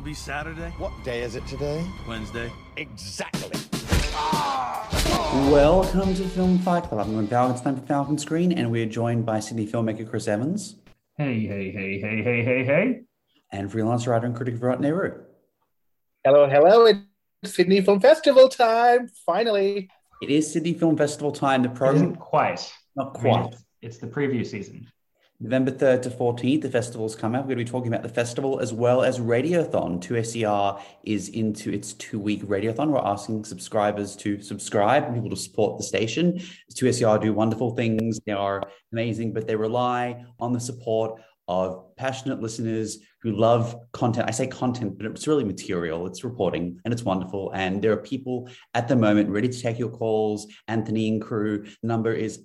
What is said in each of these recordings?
be Saturday? What day is it today? Wednesday. Exactly. Welcome to Film Fight Club. I'm Falcon, it's time for Falcon Screen, and we're joined by Sydney filmmaker Chris Evans. Hey. And freelance writer and critic Virat Nehru. Hello. It's Sydney Film Festival time, finally. It is Sydney Film Festival time. The It program... isn't quite. Not quite. It's the preview season. November 3rd to 14th, the festival's come out. We're going to be talking about the festival as well as Radiothon. 2SER is into its 2-week Radiothon. We're asking subscribers to subscribe and people to support the station. 2SER do wonderful things. They are amazing, but they rely on the support of passionate listeners who love content. I say content, but it's really material. It's reporting and it's wonderful. And there are people at the moment ready to take your calls. Anthony and crew, the number is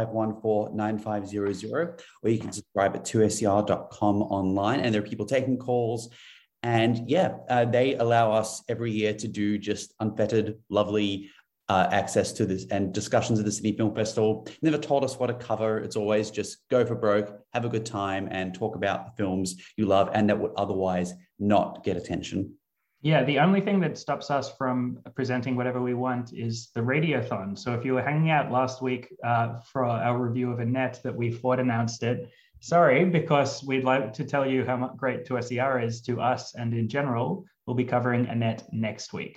9514-9500, or you can subscribe at 2ser.com online. And there are people taking calls. And they allow us every year to do just unfettered, lovely access to this and discussions at the Sydney Film Festival. Never told us what to cover. It's always just go for broke, have a good time, and talk about the films you love and that would otherwise not get attention. Yeah, the only thing that stops us from presenting whatever we want is the Radiothon. So if you were hanging out last week for our review of Annette that we Ford announced it, sorry, because we'd like to tell you how great 2SER is to us and in general. We'll be covering Annette next week.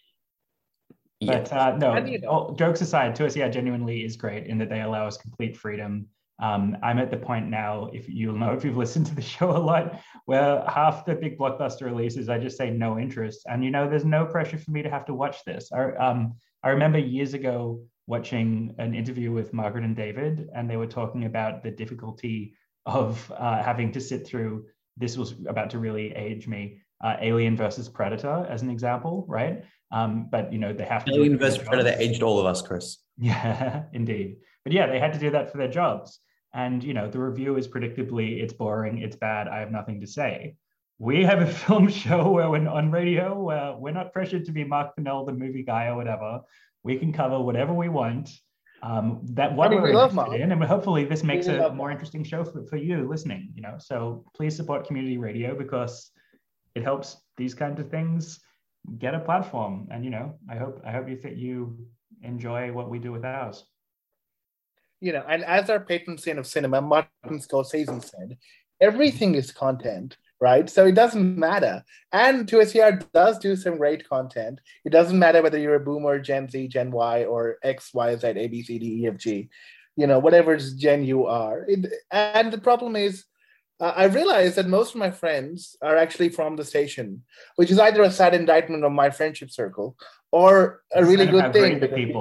But jokes aside, 2SER genuinely is great in that they allow us complete freedom. I'm at the point now, if you'll know if you've listened to the show a lot, where half the big blockbuster releases, I just say no interest. And, there's no pressure for me to have to watch this. I remember years ago watching an interview with Margaret and David, and they were talking about the difficulty of having to sit through, this was about to really age me, Alien versus Predator as an example, right? But they have to. Alien versus Predator aged all of us, Chris. Yeah, indeed. But yeah, they had to do that for their jobs. And the review is predictably, it's boring, it's bad, I have nothing to say. We have a film show where we're on radio, where we're not pressured to be Mark Pennell, the movie guy or whatever. We can cover whatever we want. We're interested in, and hopefully this makes a more interesting show for you listening. So please support community radio because it helps these kinds of things get a platform. And I hope you enjoy what we do with ours. And as our patron saint of cinema, Martin Scorsese said, everything is content, right? So it doesn't matter. And 2SER does do some great content. It doesn't matter whether you're a boomer, Gen Z, Gen Y, or X, Y, Z, A, B, C, D, E, F, G, whatever gen you are. And the problem is, I realized that most of my friends are actually from the station, which is either a sad indictment of my friendship circle or a really good thing.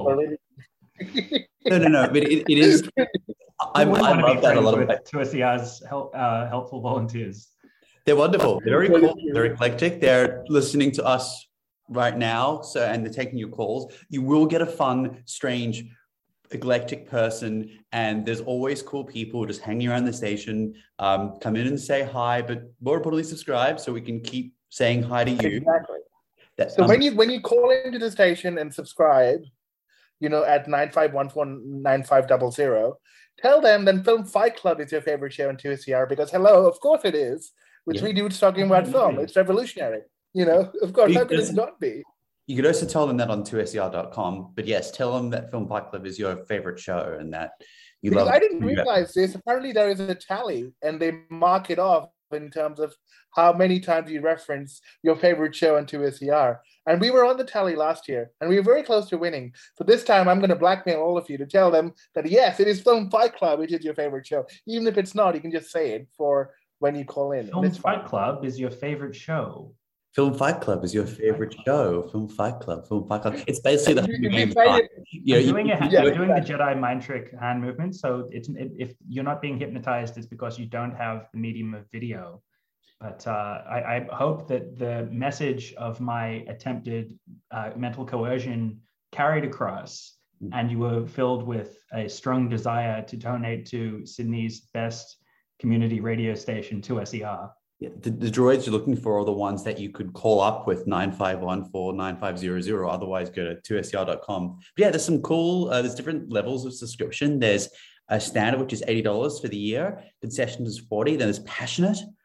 No, but it is. I love that a lot of 2SER's helpful volunteers. They're wonderful. They're very cool. They're eclectic. They're listening to us right now, and they're taking your calls. You will get a fun, strange, eclectic person, and there's always cool people just hanging around the station. Come in and say hi, but more importantly, subscribe so we can keep saying hi to you. Exactly. So when you call into the station and subscribe, at 9514-9500, tell them then Film Fight Club is your favorite show in 2SER because hello, of course it is. With three dudes talking about film, it's revolutionary. Of course, how could it not be? You could also tell them that on 2ser.com, but yes, tell them that Film Fight Club is your favorite show and that you love it. I didn't realize this. Apparently there is a tally and they mark it off in terms of how many times you reference your favorite show on 2SER. And we were on the tally last year and we were very close to winning. So this time I'm going to blackmail all of you to tell them that yes, it is Film Fight Club, which is your favorite show. Even if it's not, you can just say it for when you call in. Film Fight Club is your favorite show. Film Fight Club is your favorite show. Film Fight Club. It's basically the game. You're doing the Jedi mind trick hand movement. So if you're not being hypnotized, it's because you don't have the medium of video. But I hope that the message of my attempted mental coercion carried across, and you were filled with a strong desire to donate to Sydney's best community radio station, 2SER. Yeah, the droids you're looking for are the ones that you could call up with 9514-9500, or otherwise go to 2ser.com. But yeah, there's some cool, there's different levels of subscription. There's a standard, which is $80 for the year. Concession is $40. Then there's passionate,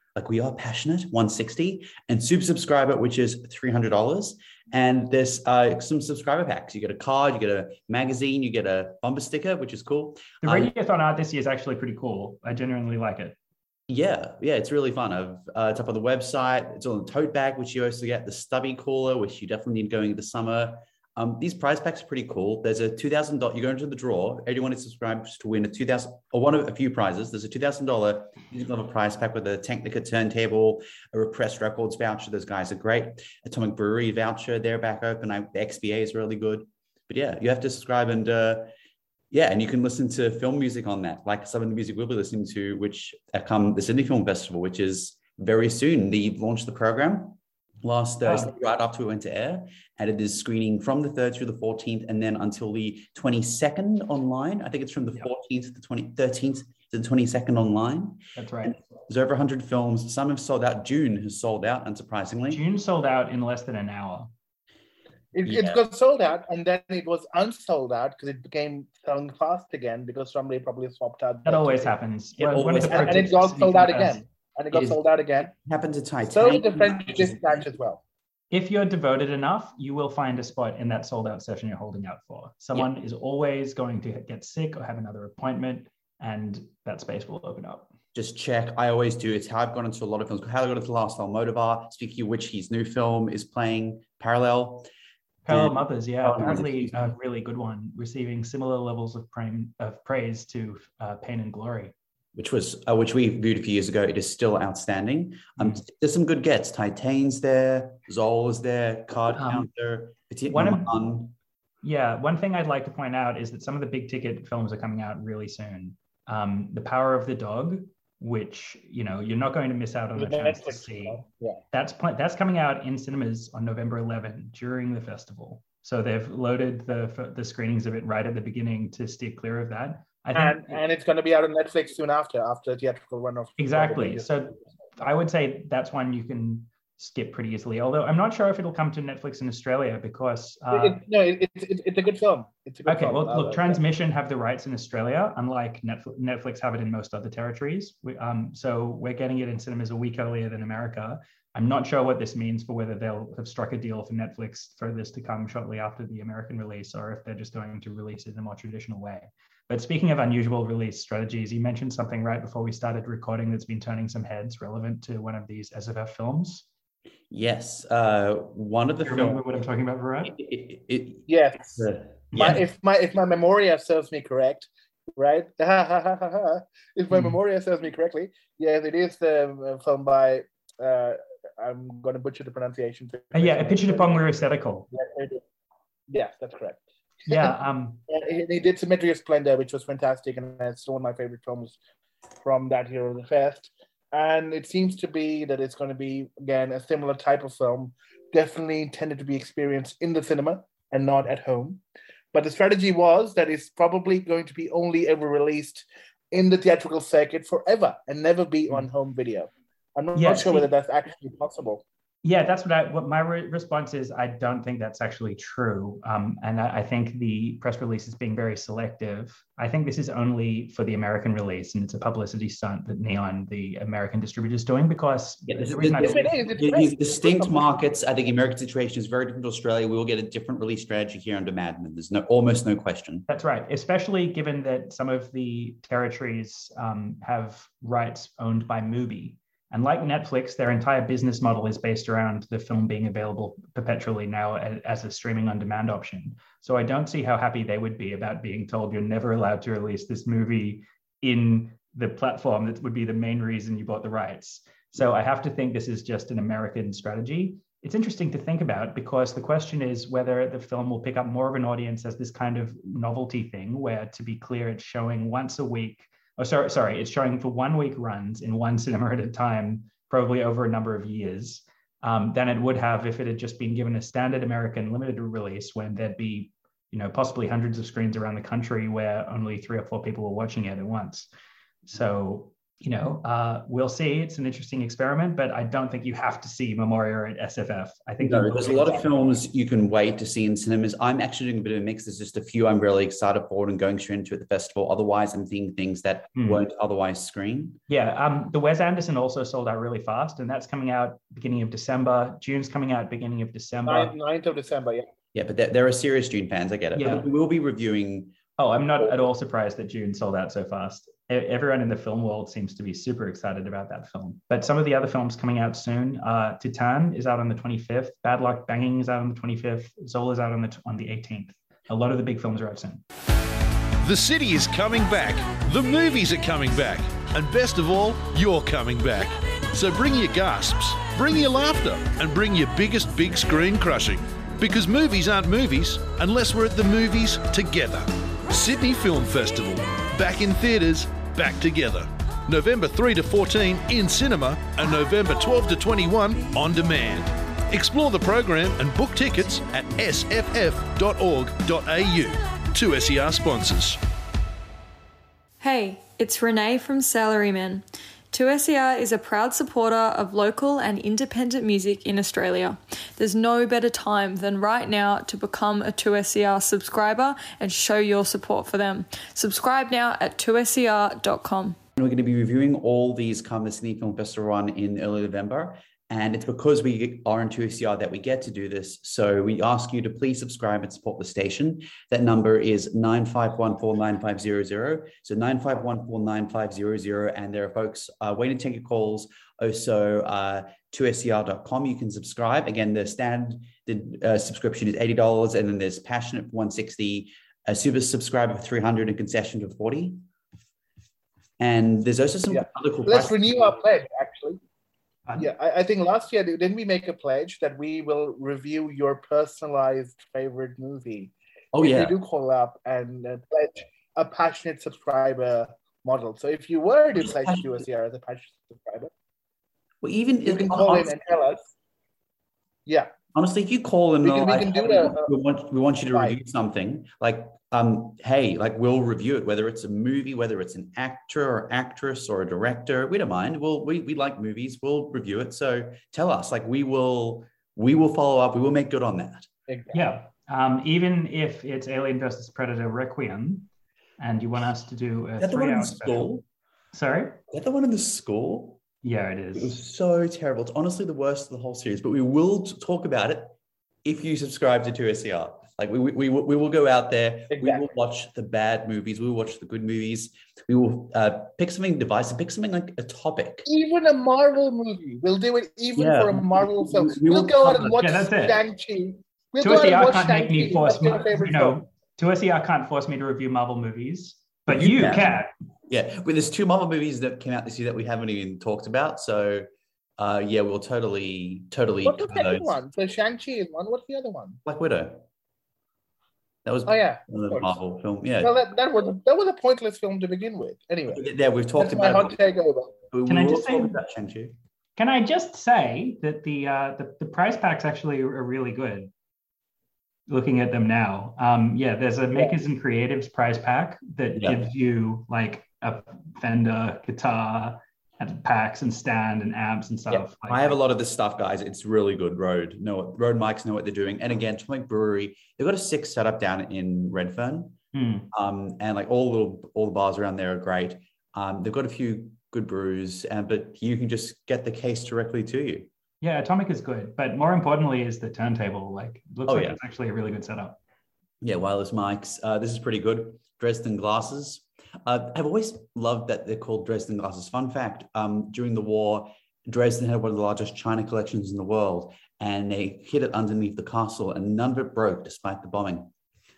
like We Are Passionate, $160, and Super Subscriber, which is $300. And there's some subscriber packs. You get a card, you get a magazine, you get a bumper sticker, which is cool. The Radiothon art this year is actually pretty cool. I genuinely like it. Yeah, it's really fun. It's up on the website. It's on the tote bag, which you also get, the stubby cooler, which you definitely need going into summer. These prize packs are pretty cool. There's a $2,000. You go into the draw. Everyone is subscribed to win a $2,000 or one of a few prizes. There's a $2,000 a prize pack with a Technica turntable, a Repressed Records voucher. Those guys are great. Atomic Brewery voucher. They're back open. The XBA is really good. But yeah, you have to subscribe and and you can listen to film music on that, like some of the music we'll be listening to, which come the Sydney Film Festival, which is very soon. They launched the program last Thursday, right after we went to air, and it is screening from the 3rd through the 14th, and then until the 22nd online. I think it's from the 14th to the 13th to the 22nd online. That's right. And there's over 100 films. Some have sold out. June has sold out, unsurprisingly. June sold out in less than an hour. It got sold out, and then it was unsold out because it became selling fast again because somebody probably swapped out. That always happens. And it got sold out again. And it got sold out again. It happened to Titanic. So did the French Dispatch as well. If you're devoted enough, you will find a spot in that sold out session you're holding out for. Someone is always going to get sick or have another appointment, and that space will open up. Just check. I always do. It's how I've got into a lot of films. How I got into Last Almodovar, speaking of which, his new film is playing Parallel. Parallel Mothers, apparently a really good one, receiving similar levels of praise to Pain and Glory. Which we viewed a few years ago. It is still outstanding. There's some good gets. Titane's there, Zola's there, Card Counter. One thing I'd like to point out is that some of the big ticket films are coming out really soon. The Power of the Dog, which you're not going to miss out on a chance to see. Yeah. That's coming out in cinemas on November 11 during the festival. So they've loaded the screenings of it right at the beginning to steer clear of that. And it's going to be out on Netflix soon after the theatrical run of. Exactly. So I would say that's one you can skip pretty easily. Although I'm not sure if it'll come to Netflix in Australia because it's a good film. It's a good film. Well, look, Transmission have the rights in Australia, unlike Netflix have it in most other territories. So we're getting it in cinemas a week earlier than America. I'm not sure what this means for whether they'll have struck a deal for Netflix for this to come shortly after the American release, or if they're just going to release it in a more traditional way. But speaking of unusual release strategies, you mentioned something right before we started recording that's been turning some heads relevant to one of these SFF films. Yes, one of the films. Remember what I'm talking about, Virat? Yes. If my memoria serves me correct, right? If my memoria serves me correctly, yes, it is the film by. I'm going to butcher the pronunciation. Apichatpong Weerasethakul. Yes, that's correct. Yeah. He did Symmetry of Splendor, which was fantastic, and it's one of my favorite films from that year of the fest. And it seems to be that it's going to be, again, a similar type of film, definitely intended to be experienced in the cinema and not at home. But the strategy was that it's probably going to be only ever released in the theatrical circuit forever and never be on home video. I'm not sure whether that's actually possible. Yeah, that's what my response is. I don't think that's actually true. And I think the press release is being very selective. I think this is only for the American release, and it's a publicity stunt that Neon, the American distributor, is doing because these distinct markets. I think the American situation is very different to Australia. We will get a different release strategy here under Madman. There's almost no question. That's right, especially given that some of the territories have rights owned by Mubi. And like Netflix, their entire business model is based around the film being available perpetually now as a streaming on-demand option. So I don't see how happy they would be about being told you're never allowed to release this movie in the platform that would be the main reason you bought the rights. So I have to think this is just an American strategy. It's interesting to think about because the question is whether the film will pick up more of an audience as this kind of novelty thing where, to be clear, it's showing once a week. It's showing for 1 week runs in one cinema at a time, probably over a number of years, than it would have if it had just been given a standard American limited release when there'd be, possibly hundreds of screens around the country where only 3 or 4 people were watching it at once. So we'll see. It's an interesting experiment, but I don't think you have to see Memoria at SFF. I think there's a lot of films you can wait to see in cinemas. I'm actually doing a bit of a mix. There's just a few I'm really excited for and going straight into at the festival. Otherwise, I'm seeing things that won't otherwise screen. Yeah, the Wes Anderson also sold out really fast, and that's coming out beginning of December. June's coming out beginning of December. 9th of December, yeah. Yeah, but there are serious June fans. I get it. Yeah. But we will be reviewing. Oh, I'm not at all surprised that June sold out so fast. Everyone in the film world seems to be super excited about that film. But some of the other films coming out soon, Titan is out on the 25th, Bad Luck Banging is out on the 25th, Zola is out on the 18th. A lot of the big films are out soon. The city is coming back, the movies are coming back, and best of all, you're coming back. So bring your gasps, bring your laughter, and bring your biggest big screen crushing. Because movies aren't movies unless we're at the movies together. Sydney Film Festival, back in theatres, back together. November 3 to 14 in cinema and November 12 to 21 on demand. Explore the program and book tickets at sff.org.au. 2SER sponsors. Hey, it's Renee from Salaryman. 2SER is a proud supporter of local and independent music in Australia. There's no better time than right now to become a 2SER subscriber and show your support for them. Subscribe now at 2ser.com. We're going to be reviewing all these come the Sydney Film Festival run in early November. And it's because we are in 2SER that we get to do this. So we ask you to please subscribe and support the station. That number is 95149500. So 95149500. And there are folks waiting to take your calls. Also, 2ser.com. You can subscribe. Again, the standard subscription is $80. And then there's Passionate for $160, a super subscriber for $300, and concession for $40. And there's also some other cool Let's renew our pledge, actually. Yeah, I think last year, didn't we make a pledge that we will review your personalized favorite movie? Oh, yeah. We do call up and pledge a passionate subscriber model. So if you were to pledge to us here as a passionate subscriber, well, even you can call in and tell us. Yeah. Honestly, if you call and we want you to review something, like, hey, like we'll review it, whether it's a movie, whether it's an actor or actress or a director, we don't mind. We like movies, we'll review it. So tell us, like we will follow up, we will make good on that. Exactly. Yeah. Even if it's Alien versus Predator Requiem, and you want us to do a 3-hour special. Sorry? Is that the one in the school? Yeah, it is. It was so terrible. It's honestly the worst of the whole series, but we will talk about it if you subscribe to 2SER. Like we will go out there. Exactly. We will watch the bad movies. We will watch the good movies. We will pick something divisive, pick something like a topic. Even a Marvel movie. We'll do it for a Marvel film. We'll go out and watch Shang-Chi. 2SER can't make me force me, 2SER can't force me to review Marvel movies, but you can. Yeah, but there's 2 Marvel movies that came out this year that we haven't even talked about. So, we'll totally. What's the second one? So Shang-Chi is one. What's the other one? Black Widow. That was the Marvel film. Yeah. Well, that was a pointless film to begin with. Anyway. Yeah, we've talked about. My hot take over. Can I just say about Shang-Chi? Can I just say that the prize packs actually are really good? Looking at them now, there's a Makers and Creatives prize pack that gives you like a Fender guitar and packs and stand and amps and stuff. Yeah. I have a lot of this stuff, guys. It's really good. Rode mics know what they're doing. And again, Atomic Brewery, they've got a sick setup down in Redfern. And like all the bars around there are great. They've got a few good brews, but you can just get the case directly to you. Yeah, Atomic is good, but more importantly is the turntable. Like, looks like it's actually a really good setup. Yeah, wireless mics. This is pretty good. Dresden glasses. I've always loved that they're called Dresden glasses. Fun fact, during the war, Dresden had one of the largest china collections in the world, and they hid it underneath the castle, and none of it broke despite the bombing.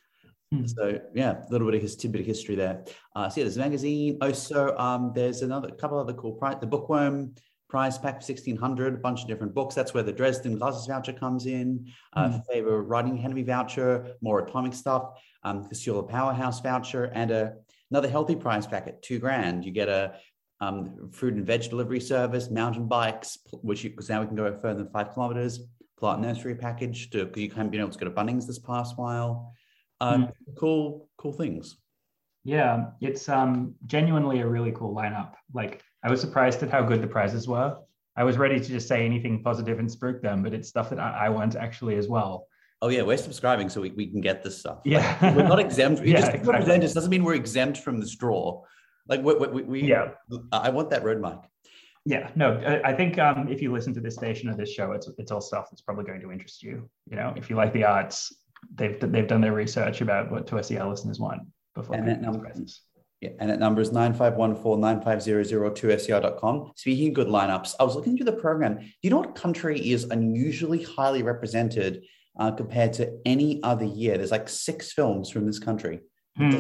So, yeah, a little bit of tidbit of history there. There's a magazine. Also, there's a couple other cool the Bookworm prize pack for $1,600, a bunch of different books. That's where the Dresden Glasses voucher comes in. Faber Writing Academy voucher, more Atomic stuff, Casula Powerhouse voucher, and another healthy prize pack at $2,000. You get a fruit and veg delivery service, mountain bikes, because now we can go further than 5 kilometers. Plant nursery package because you haven't been able to go to Bunnings this past while. Cool things. Yeah, it's genuinely a really cool lineup. Like, I was surprised at how good the prizes were. I was ready to just say anything positive and spook them, but it's stuff that I want actually as well. Oh yeah, we're subscribing so we can get this stuff. Yeah. Like, we're not exempt. Yeah, Just exactly. represent us doesn't mean we're exempt from this draw. Like we Yeah. I want that road mic. Yeah, no, I think if you listen to this station or this show, it's all stuff that's probably going to interest you. You know, if you like the arts, they've done their research about what 2SER listeners want before And picking that these prizes. Yeah, and that number is 9514-9500-2ser.com. Speaking of good lineups, I was looking through the program. Do you know what country is unusually highly represented compared to any other year? There's like 6 films from this country. Is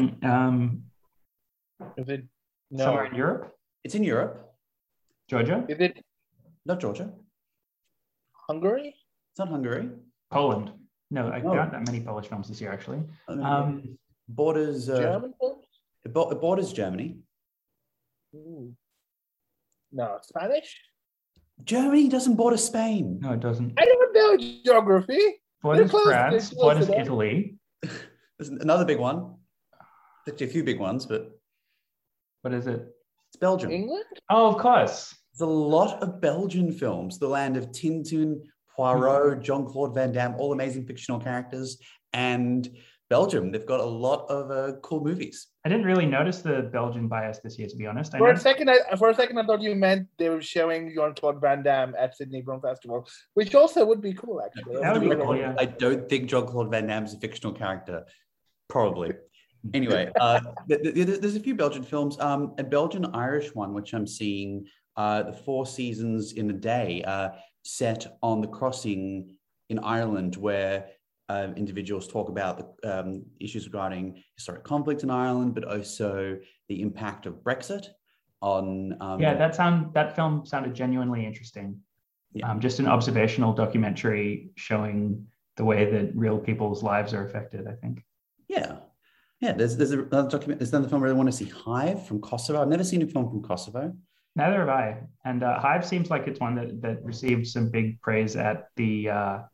it Somewhere in Europe, It's in Europe, Georgia, Is it not Georgia. Hungary? It's not Hungary. Poland. No, there No. aren't that many Polish films this year, actually. Borders German films? it borders Germany. Ooh. No, Spanish? Germany doesn't border Spain. No, it doesn't. I don't know geography. Borders close, France, they're close borders enough. Italy. There's another big one. Actually, a few big ones, but What is it? it's Belgium. England? Oh, of course. There's a lot of Belgian films, the land of Tintin, Poirot, Jean-Claude Van Damme, all amazing fictional characters, and Belgium. They've got a lot of cool movies. I didn't really notice the Belgian bias this year, to be honest. For a second, I thought you meant they were showing Jean-Claude Van Damme at Sydney Film Festival, which also would be cool, actually. That would be cool, yeah. I don't think Jean-Claude Van Damme is a fictional character. Probably. Anyway, there's a few Belgian films. A Belgian-Irish one, which I'm seeing, The Four Seasons in a Day, set on the crossing in Ireland, where individuals talk about the issues regarding historic conflict in Ireland, but also the impact of Brexit on... that film sounded genuinely interesting. Yeah. Just an observational documentary showing the way that real people's lives are affected, I think. Yeah. There's another document. There's another film I really want to see, Hive from Kosovo. I've never seen a film from Kosovo. Neither have I. And Hive seems like it's one that received some big praise at the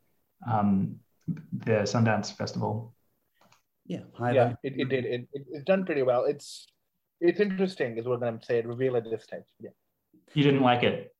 Sundance Festival. Yeah, Hive. Yeah, it did. It's done pretty well. It's interesting, is what I'm saying. Reveal at this stage. Yeah. You didn't like it.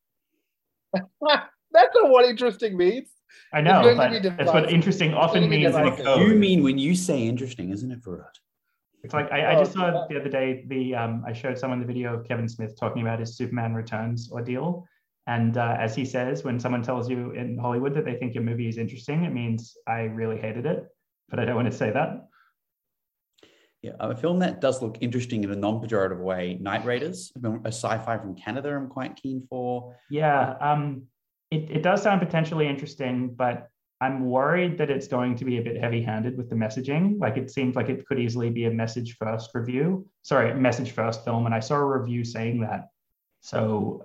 That's not what interesting means. I know, It's going but to be that's what divisive. interesting often It's going to be means in a divisive. code. You mean when you say interesting, isn't it, Farad? It's like I just saw the other day I showed someone the video of Kevin Smith talking about his Superman Returns ordeal, and as he says, when someone tells you in Hollywood that they think your movie is interesting, it means I really hated it, but I don't want to say that. Yeah, a film that does look interesting in a non-pejorative way, Night Raiders, a sci-fi from Canada I'm quite keen for. Yeah, it does sound potentially interesting, but I'm worried that it's going to be a bit heavy-handed with the messaging. Like, it seems like it could easily be a message first film, and I saw a review saying that. So,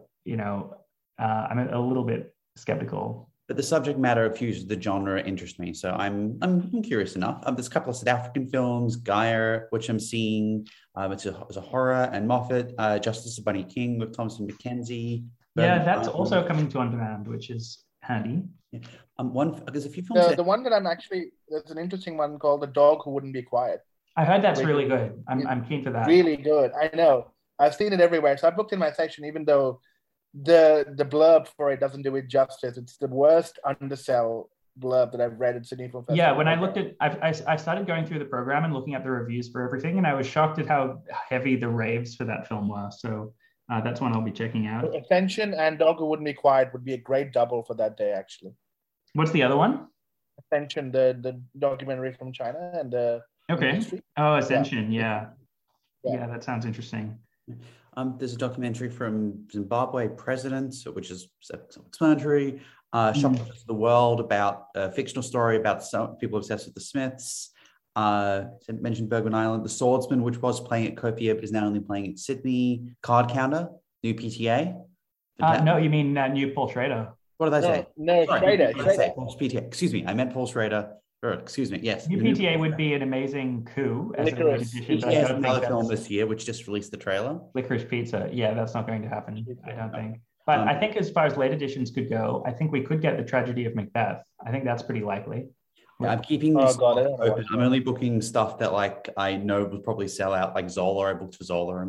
I'm a little bit skeptical. But the subject matter fuses the genre interests me, so I'm curious enough. There's a couple of South African films, Gaia, which I'm seeing. It's a horror, and Moffat, Justice of Bunny King with Thompson McKenzie. Yeah, that's also coming to on demand, which is handy. Yeah. There's a few films. The one that there's an interesting one called The Dog Who Wouldn't Be Quiet. I heard that's really good. I'm keen for that. Really good. I know. I've seen it everywhere. So I booked in my section, even though the blurb for it doesn't do it justice. It's the worst undersell blurb that I've read at Sydney Film Festival. Yeah, when I looked at, I started going through the program and looking at the reviews for everything, and I was shocked at how heavy the raves for that film were. So that's one I'll be checking out. Ascension and Dog Who Wouldn't Be Quiet would be a great double for that day, actually. What's the other one? Ascension, the documentary from China, and Okay. History. Oh, Ascension. Yeah. Yeah, that sounds interesting. There's a documentary from Zimbabwe President, which is self-explanatory. Shoplifters of the World, about a fictional story about some people obsessed with the Smiths. Mentioned Bergman Island. The Swordsman, which was playing at Copia, but is now only playing at Sydney. Card Counter, new PTA. No, you mean new Paul Schrader. What did I say? No, Schrader. Paul PTA. Excuse me, I meant Paul Schrader. Excuse me, yes. New PTA would be an amazing coup as a late Licorice. edition, but He I has don't another think film that's this year, which just released the trailer. Licorice Pizza. Yeah, that's not going to happen, I don't think. But I think as far as late editions could go, I think we could get The Tragedy of Macbeth. I think that's pretty likely. Yeah, I'm keeping Oh, this God, I don't know open. I'm only booking stuff that I know will probably sell out, like Zola. I booked for Zola, and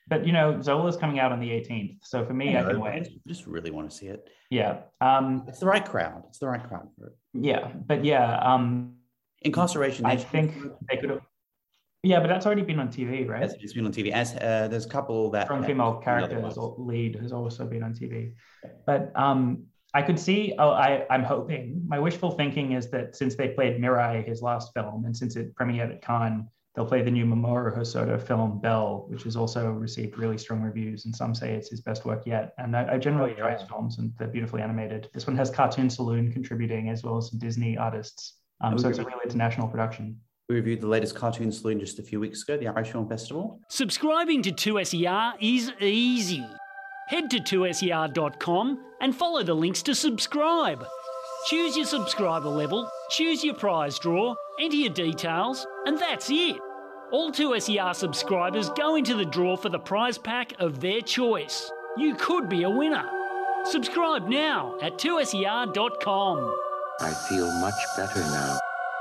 But, you know, Zola's coming out on the 18th. So for me, I can wait. I just really want to see it. Yeah. It's the right crowd. It's the right crowd for it. Yeah. But yeah. Incarceration. I think they could have. Yeah, but that's already been on TV, right? It's been on TV. As there's a couple that strong female characters or lead has also been on TV. But I could see. I'm hoping. My wishful thinking is that since they played Mirai, his last film, and since it premiered at Cannes, they'll play the new Mamoru Hosoda film Belle, which has also received really strong reviews, and some say it's his best work yet. And I generally enjoy his films, and they're beautifully animated. This one has Cartoon Saloon contributing as well as some Disney artists. So it's a real international production. We reviewed the latest Cartoon Saloon just a few weeks ago, the Irish Film Festival. Subscribing to 2SER is easy. Head to 2ser.com and follow the links to subscribe. Choose your subscriber level, choose your prize draw, enter your details, and that's it. All 2SER subscribers go into the draw for the prize pack of their choice. You could be a winner. Subscribe now at 2ser.com. I feel much better now.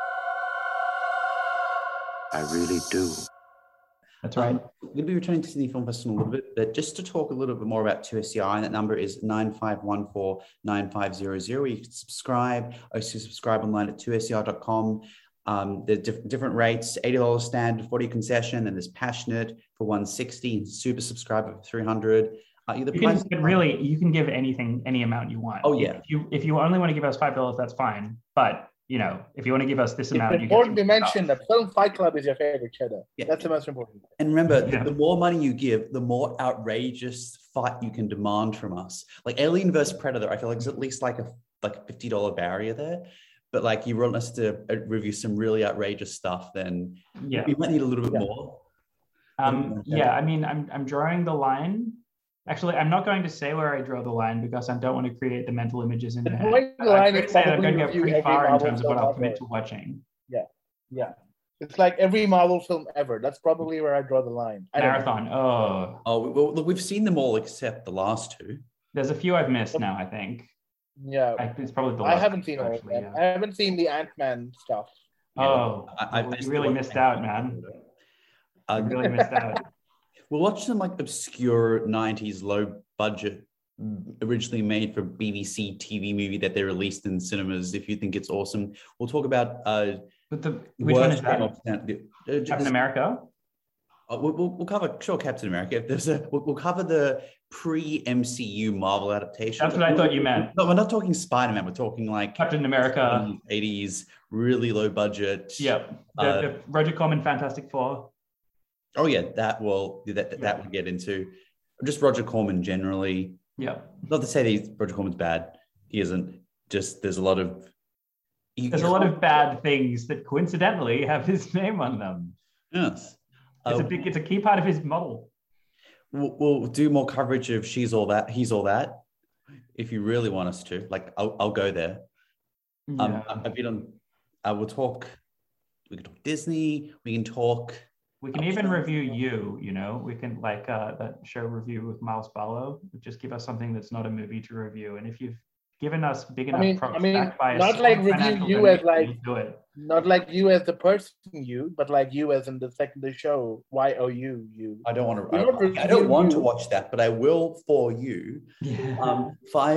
I really do. That's right. We're going to be returning to Sydney Film Festival a little bit, but just to talk a little bit more about 2SER, and that number is 9514-9500, where you can subscribe. Also subscribe online at 2ser.com. There's different rates, $80 standard, $40 concession, and there's Passionate for $160, and Super Subscriber for $300. You can give anything, any amount you want. Oh, yeah. If you only want to give us $5, that's fine. But you know, if you want to give us this amount, it's important to mention that Film Fight Club is your favorite cheddar. Yeah. That's the most important. And remember, the more money you give, the more outrageous fight you can demand from us. Like Alien vs Predator, I feel like there's at least like a $50 barrier there. But like you want us to review some really outrageous stuff, then we might need a little bit more. I mean, I'm drawing the line. Actually, I'm not going to say where I draw the line because I don't want to create the mental images in your head. I'm going to go pretty far in terms of what I'll commit to watching. Yeah. It's like every Marvel film ever. That's probably where I draw the line. Marathon. Well, look, we've seen them all except the last two. There's a few I've missed now, I think. Yeah. It's probably the last. I haven't seen all of them. I haven't seen the Ant-Man stuff. You really missed out, man. You really missed out. We'll watch some like obscure 90s low budget, originally made for BBC TV movie that they released in cinemas. If you think it's awesome, we'll talk about which one is that? Captain America? We'll cover Captain America. If there's we'll cover the pre-MCU Marvel adaptation. That's what I thought you meant. No, we're not talking Spider-Man. We're talking like Captain America, 80s, really low budget. Yep. The Roger Corman Fantastic Four. Oh yeah, that we'll get into. Just Roger Corman generally. Yeah. Not to say that Roger Corman's bad. He isn't. Just there's a lot of bad things that coincidentally have his name on them. Yes. It's a key part of his model. We'll do more coverage of She's All That, He's All That, if you really want us to. Like I'll go there. Yeah. I've been on. We'll talk. We can talk Disney. We can talk. We can even review You. You know, we can like that show review with Miles Barlow. Just give us something that's not a movie to review. And if you've given us big enough props, not like review you as like do it. Not like you as the person you, but like you as in the show. YOU you. I don't want to. I don't want to watch that, but I will for you. Yeah.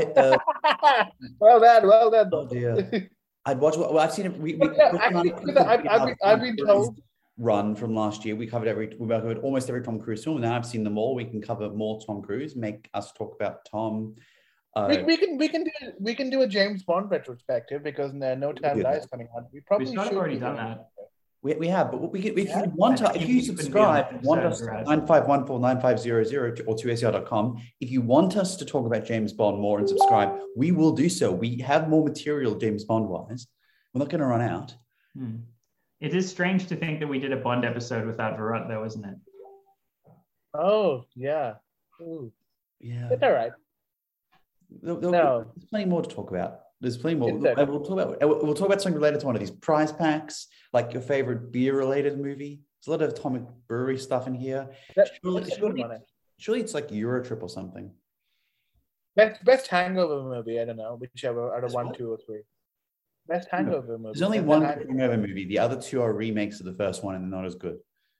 Well done. Oh dear. I'd watch. Well, I've seen it. I've been told. Run from last year. We covered almost every Tom Cruise film. Now I've seen them all. We can cover more Tom Cruise. Make us talk about Tom. We can do a James Bond retrospective because No Time Dies coming on. We probably should have already done that. We have, but if you subscribe, 9514-9500 or 2ser.com. If you want us to talk about James Bond more and subscribe, we will do so. We have more material James Bond wise. We're not going to run out. It is strange to think that we did a Bond episode without Varut, though, isn't it? Oh, yeah. Ooh. Yeah. It's all right. There's plenty more to talk about. There's plenty more. We'll talk about something related to one of these prize packs, like your favorite beer-related movie. There's a lot of Atomic Brewery stuff in here. Surely it's like Eurotrip or something. Best hangover movie, I don't know, whichever, out of 1, 2, or 3. Best hangover movie. There's only one hangover movie. The other two are remakes of the first one and they're not as good.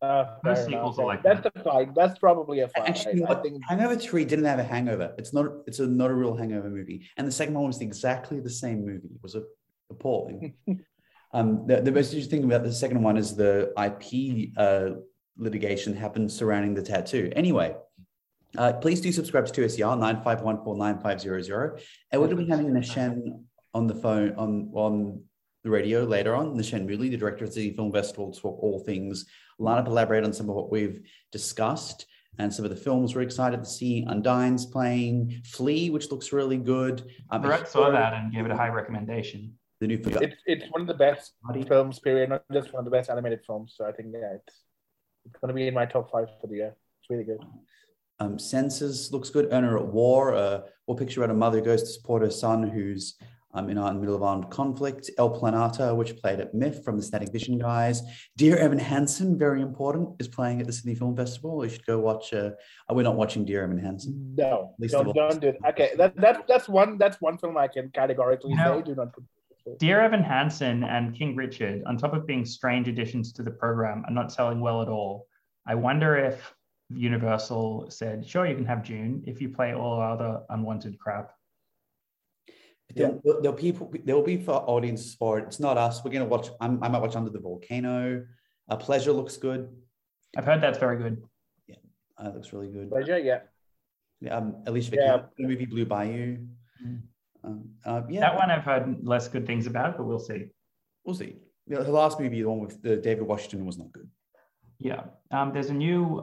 Most sequels are like that's the fight. That's probably a fight. Actually, I think Hangover 3 didn't have a hangover. It's not a real hangover movie. And the second one was exactly the same movie. It was appalling. The most interesting thing about the second one is the IP litigation happened surrounding the tattoo. Anyway, please do subscribe to 2SER 95149500. And we're going to be having Nishen on the phone on the radio later on. Nishen Mooley, the director of the City Film Festival, to talk all things, line-up, elaborate on some of what we've discussed and some of the films we're excited to see. Undyne's playing, Flea, which looks really good. Brett saw that and gave it a high recommendation. The new film. it's one of the best films, period. Not just one of the best animated films. So I think it's going to be in my top 5 for the year. It's really good. Senses looks good. Earner at War, War picture about a mother who goes to support her son who's in the middle of armed conflict. El Planeta, which played at MIF from the Static Vision guys. Dear Evan Hansen, very important, is playing at the Sydney Film Festival. You should go watch. We're not watching Dear Evan Hansen. No, don't do it. Okay, that's one film I can categorically say do not put. Dear Evan Hansen and King Richard, on top of being strange additions to the program, are not selling well at all. I wonder if Universal said, sure, you can have June if you play all other unwanted crap. There'll be for audiences for it. It's not us. We're going to watch. I might watch Under the Volcano. Pleasure looks good. I've heard that's very good. Yeah, it looks really good. Pleasure, yeah. Alicia Vikander, the movie Blue Bayou. That one I've heard less good things about, but we'll see. We'll see. Her last movie, the one with David Washington, was not good. Yeah. There's a new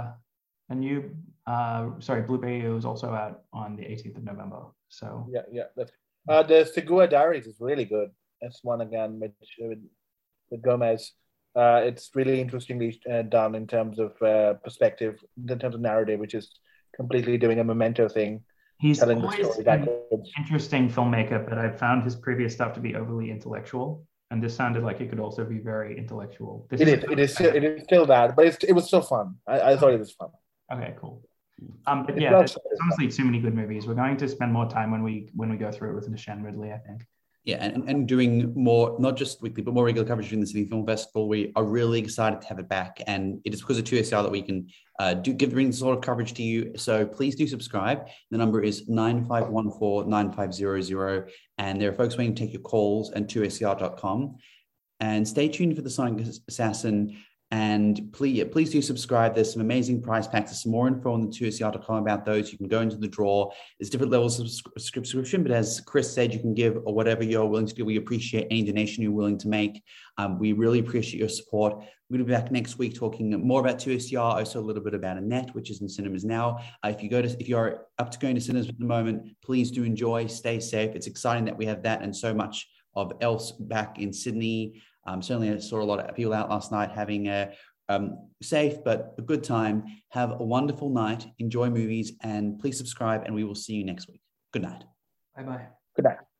Blue Bayou is also out on the 18th of November. So yeah. The Segura Diaries is really good. That's one again with Gomez. It's really interestingly done in terms of perspective, in terms of narrative, which is completely doing a Memento thing. He's telling the always story an backwards. interesting filmmaker, but I found his previous stuff to be overly intellectual, and this sounded like it could also be very intellectual. It is still that, but it was still fun. I thought it was fun. Okay, cool. But yeah, there's honestly too many good movies. We're going to spend more time when we go through it with Nishen Ridley, I think. Yeah, and doing more, not just weekly, but more regular coverage during the Sydney Film Festival. We are really excited to have it back, and it is because of 2SR that we can bring this sort of coverage to you. So please do subscribe. The number is 9514-9500, and there are folks waiting to take your calls at 2SR.com. And stay tuned for the Sonic Assassin. And please do subscribe. There's some amazing prize packs. There's some more info on the 2SR.com about those. You can go into the draw. There's different levels of subscription, but as Chris said, you can give or whatever you're willing to do. We appreciate any donation you're willing to make. We really appreciate your support. We're going to be back next week talking more about 2SR, also a little bit about Annette, which is in cinemas now. If you're up to going to cinemas at the moment, please do enjoy. Stay safe. It's exciting that we have that and so much of else back in Sydney. Certainly I saw a lot of people out last night having a safe but a good time. Have a wonderful night. Enjoy movies, and please subscribe, and we will see you next week. Good night. Bye-bye. Good night.